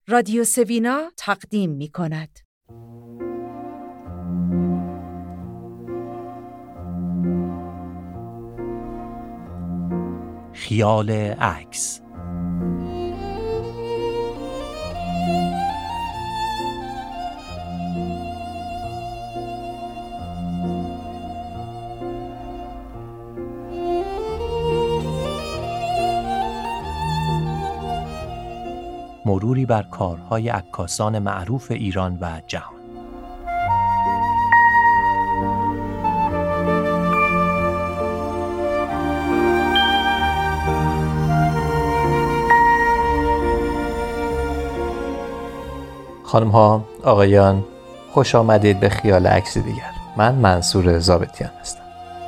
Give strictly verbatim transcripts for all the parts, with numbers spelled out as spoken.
رادیو سوینا تقدیم می کند. خیال عکس. مروری بر کارهای عکاسان معروف ایران و جهان. خانم ها، آقایان، خوش آمدید به خیال عکسی دیگر. من منصور ضابطیان هستم.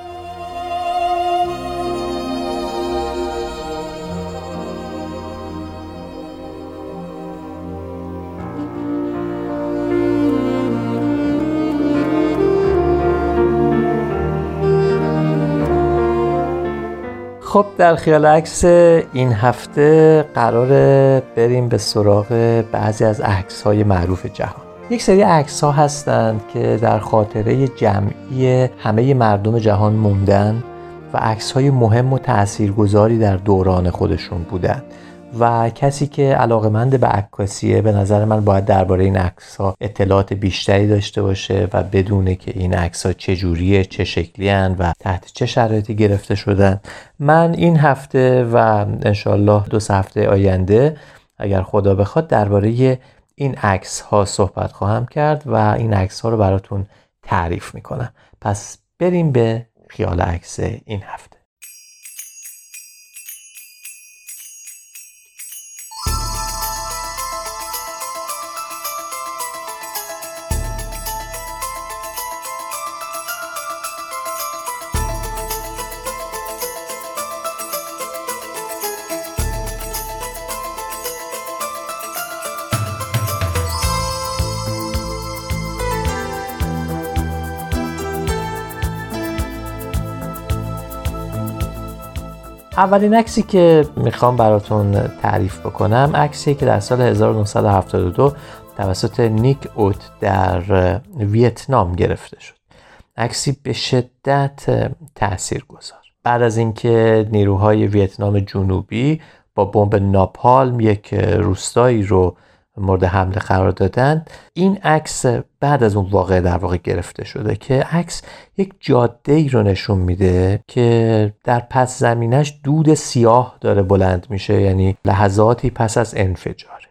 خب در خیال عکس این هفته قراره بریم به سراغ بعضی از عکس‌های معروف جهان. یک سری عکس‌ها هستند که در خاطره جمعی همه مردم جهان موندن و عکس‌های مهم و تاثیرگذاری در دوران خودشون بودن و کسی که علاقه‌مند به عکاسیه به نظر من باید درباره این عکس‌ها اطلاعات بیشتری داشته باشه و بدونه که این عکس‌ها چه جوریه، چه شکلی هستند و تحت چه شرایطی گرفته شدن. من این هفته و انشالله دو سه هفته آینده اگر خدا بخواد درباره این عکس‌ها صحبت خواهم کرد و این عکس‌ها رو براتون تعریف میکنم. پس بریم به خیال عکس این هفته. اولین عکسی که میخوام براتون تعریف بکنم عکسی که در سال هزار و نهصد و هفتاد و دو توسط نیک اوت در ویتنام گرفته شد. عکسی به شدت تاثیرگذار. بعد از اینکه نیروهای ویتنام جنوبی با بمب ناپالم یک روستایی رو مورد حمله قرار دادن، این عکس بعد از اون واقعه در واقع گرفته شده که عکس یک جاده ای رو نشون میده که در پس زمینش دود سیاه داره بلند میشه، یعنی لحظاتی پس از انفجار،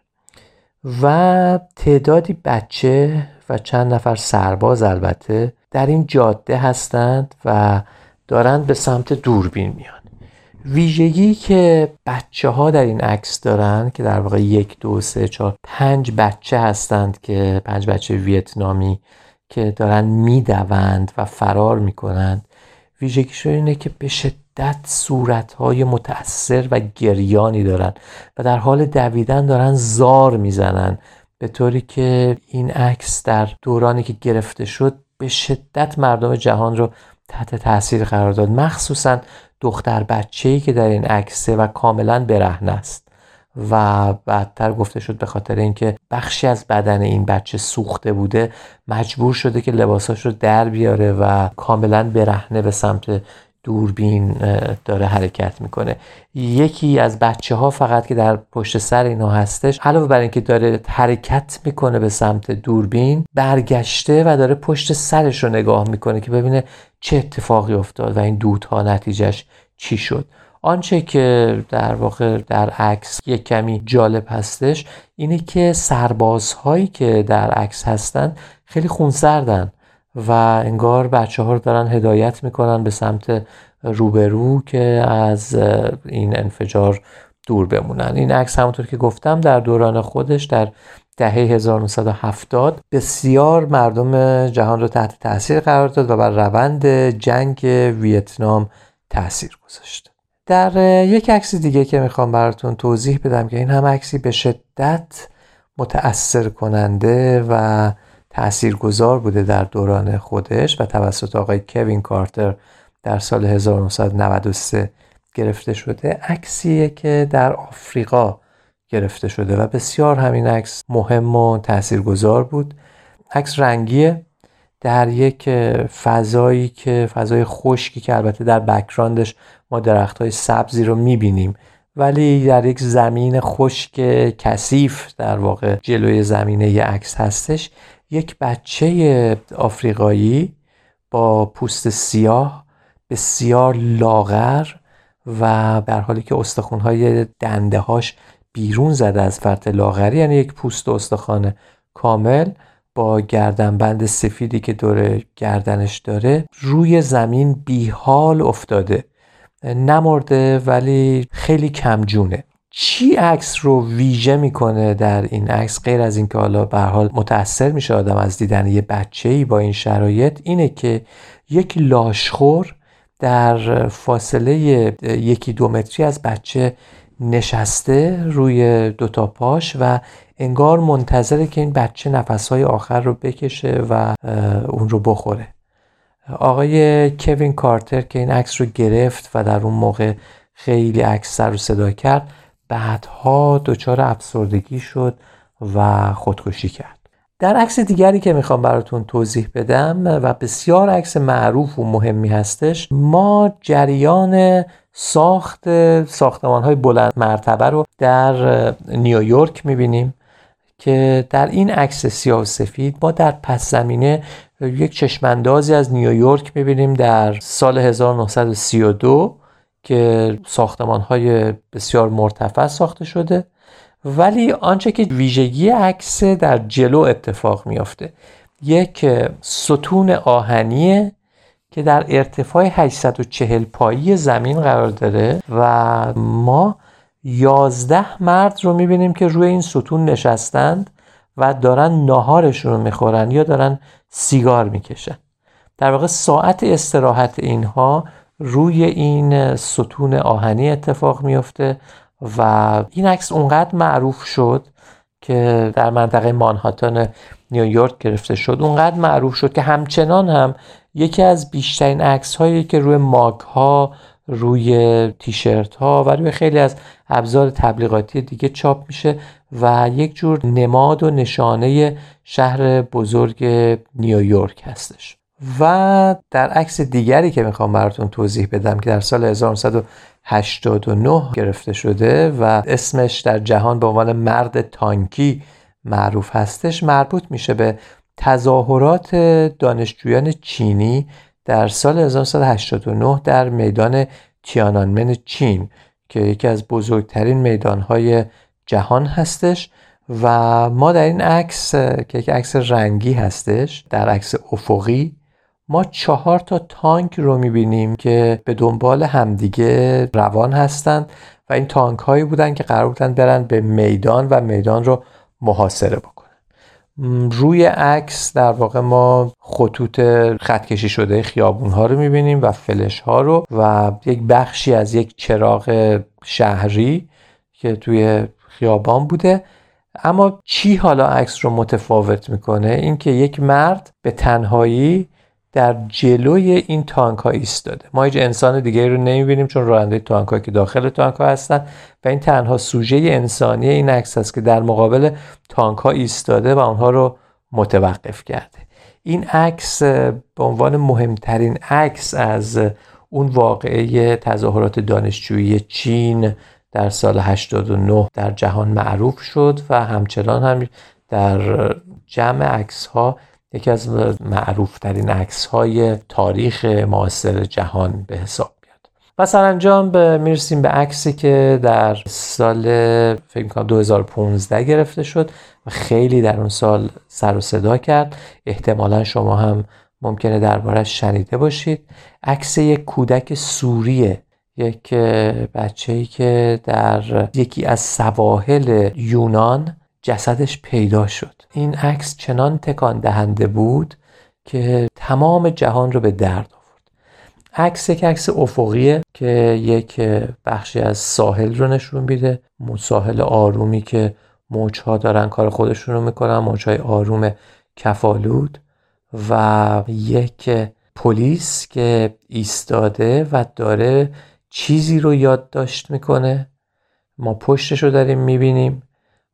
و تعدادی بچه و چند نفر سرباز البته در این جاده هستند و دارند به سمت دوربین میان. ویژگی که بچه ها در این عکس دارن که در واقع یک دو سه چهار پنج بچه هستند که پنج بچه ویتنامی که دارن میدوند و فرار میکنند، ویژگیشون اینه که به شدت صورتهای متأثر و گریانی دارن و در حال دویدن دارن زار میزنن، به طوری که این عکس در دورانی که گرفته شد به شدت مردم جهان رو تحت تاثیر قرار داد، مخصوصاً دختر بچه‌ای که در این عکسه و کاملا برهنه است و بعدتر گفته شد به خاطر اینکه بخشی از بدن این بچه سوخته بوده مجبور شده که لباساش رو در بیاره و کاملا برهنه به سمت دوربین داره حرکت میکنه. یکی از بچه ها فقط که در پشت سر اینا هستش، علاوه بر اینکه داره حرکت میکنه به سمت دوربین، برگشته و داره پشت سرش رو نگاه میکنه که ببینه چه اتفاقی افتاد و این دودها نتیجهش چی شد. آنچه که در واقع در عکس یک کمی جالب هستش اینه که سربازهایی که در عکس هستن خیلی خونسردن و انگار بچه ها رو دارن هدایت میکنن به سمت روبرو که از این انفجار دور بمونن. این عکس همونطور که گفتم در دوران خودش در دهه هزار و نهصد و هفتاد بسیار مردم جهان رو تحت تاثیر قرار داد و بر روند جنگ ویتنام تاثیر گذاشت. در یک عکس دیگه که میخوام براتون توضیح بدم که این هم عکسی به شدت متأثر کننده و تاثیرگذار بوده در دوران خودش و توسط آقای کوین کارتر در سال هزار و نهصد و نود و سه گرفته شده، عکسیه که در آفریقا گرفته شده و بسیار همین عکس مهم و تاثیرگذار بود. عکس رنگیه در یک فضایی که فضای خشکی که البته در بک‌گراندش ما درخت‌های سبزی رو می‌بینیم، ولی در یک زمین خشک کثیف در واقع جلوی زمینه ی عکس هستش. یک بچه آفریقایی با پوست سیاه بسیار لاغر و در حالی که استخوان‌های دنده‌هاش بیرون زده از فرط لاغری، یعنی یک پوست و استخوان کامل با گردنبند سفیدی که دور گردنش داره، روی زمین بیحال افتاده، نمرده ولی خیلی کمجونه. چی عکس رو ویژه میکنه در این عکس، غیر از اینکه حالا به هر حال متأثر میشه آدم از دیدن یه بچه‌ای با این شرایط، اینه که یک لاشخور در فاصله یکی دو متری از بچه نشسته روی دوتا پاش و انگار منتظره که این بچه نفسهای آخر رو بکشه و اون رو بخوره. آقای کوین کارتر که این عکس رو گرفت و در اون موقع خیلی عکس سر و صدا کرد، بعدها دچار افسردگی شد و خودکشی کرد. در عکس دیگری که میخوام براتون توضیح بدم و بسیار عکس معروف و مهمی هستش، ما جریان ساخت ساختمان‌های بلند مرتبه رو در نیویورک میبینیم که در این عکس سیاه و سفید ما در پس زمینه یک چشماندازی از نیویورک میبینیم در سال هزار و نهصد و سی و دو که ساختمان‌های بسیار مرتفع ساخته شده، ولی آنچه که ویژگی عکس در جلو اتفاق میافته یک ستون آهنیه که در ارتفاع هشتصد و چهل پایی زمین قرار داره و ما یازده مرد رو میبینیم که روی این ستون نشستند و دارن ناهارشون رو میخورن یا دارن سیگار میکشن. در واقع ساعت استراحت اینها روی این ستون آهنی اتفاق میفته و این عکس اونقدر معروف شد که در منطقه مانهاتن نیویورک گرفته شد، اونقدر معروف شد که همچنان هم یکی از بیشترین عکس هایی که روی ماگ ها، روی تیشرت ها و روی خیلی از ابزار تبلیغاتی دیگه چاپ میشه و یک جور نماد و نشانه شهر بزرگ نیویورک هستش. و در عکس دیگری که میخوام براتون توضیح بدم که در سال هزار و نهصد و هشتاد و نه گرفته شده و اسمش در جهان به عنوان مرد تانکی معروف هستش، مربوط میشه به تظاهرات دانشجویان چینی در سال هزار و نهصد و هشتاد و نه در میدان تیانانمن چین که یکی از بزرگترین میدانهای جهان هستش. و ما در این عکس که یک عکس رنگی هستش، در عکس افقی ما چهار تا تانک رو میبینیم که به دنبال همدیگه روان هستند و این تانک هایی بودن که قرار بودن برن به میدان و میدان رو محاصره بکنن. روی عکس در واقع ما خطوط خط کشی شده خیابون ها رو میبینیم و فلش ها رو و یک بخشی از یک چراغ شهری که توی خیابان بوده. اما چی حالا عکس رو متفاوت میکنه؟ این که یک مرد به تنهایی در جلوی این تانک ها ایستاده. ما هیچ انسان دیگه رو نمیبینیم چون راننده تانک ها که داخل تانک ها هستن و این تنها سوژه انسانی این عکس هست که در مقابل تانک ها ایستاده و اونها رو متوقف کرده. این عکس به عنوان مهمترین عکس از اون واقعه تظاهرات دانشجویی چین در سال هشتاد و نه در جهان معروف شد و همچنان هم در جمع عکس ها یکی از معروف ترین عکس های تاریخ معاصر جهان به حساب میاد. و سرانجام به میرسیم به عکسی که در سال فکر می‌کنم دو هزار و پانزده گرفته شد و خیلی در اون سال سر و صدا کرد. احتمالاً شما هم ممکنه دربارش شنیده باشید. عکس یک کودک سوریه، یک بچه‌ای که در یکی از سواحل یونان جسدش پیدا شد. این عکس چنان تکان دهنده بود که تمام جهان رو به درد آورد. عکس یک عکس افقیه که یک بخشی از ساحل رو نشون میده، ساحل آرومی که موج‌ها دارن کار خودشون رو میکنن، موج‌های آروم کفالود و یک پلیس که ایستاده و داره چیزی رو یادداشت میکنه. ما پشتش رو داریم میبینیم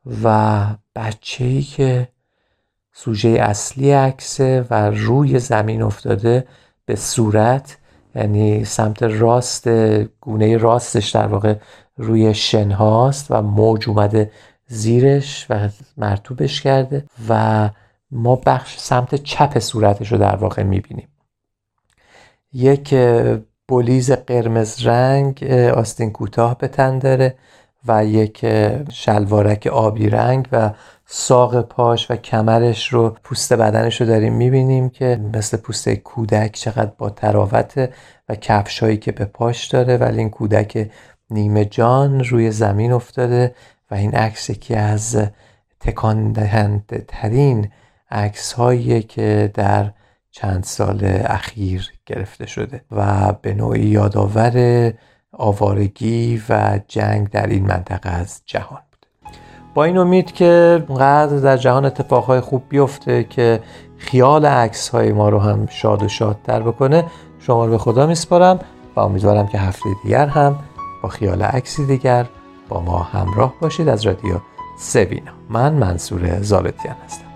و بچه‌ای که سوژه اصلی عکسه و روی زمین افتاده به صورت، یعنی سمت راست گونه راستش در واقع روی شن هاست و موج اومده زیرش و مرطوبش کرده و ما بخش سمت چپ صورتش رو در واقع میبینیم. یک بلیز قرمز رنگ آستین کوتاه به تن داره و یک شلوارک آبی رنگ و ساق پاش و کمرش رو، پوست بدنش رو داریم میبینیم که مثل پوست کودک چقدر با تراوت و کفشایی که به پاش داره، ولی این کودک نیمه جان روی زمین افتاده و این عکس یکی از تکان دهنده ترین عکس هایی که در چند سال اخیر گرفته شده و به نوعی یادآور آوارگی و جنگ در این منطقه از جهان بود. با این امید که اونقدر در جهان اتفاقهای خوب بیفته که خیال عکس‌های ما رو هم شاد و شادتر بکنه، شما رو به خدا میسپارم و امیدوارم که هفته دیگر هم با خیال عکسی دیگر با ما همراه باشید. از رادیو سوینا، من منصور زالتیان هستم.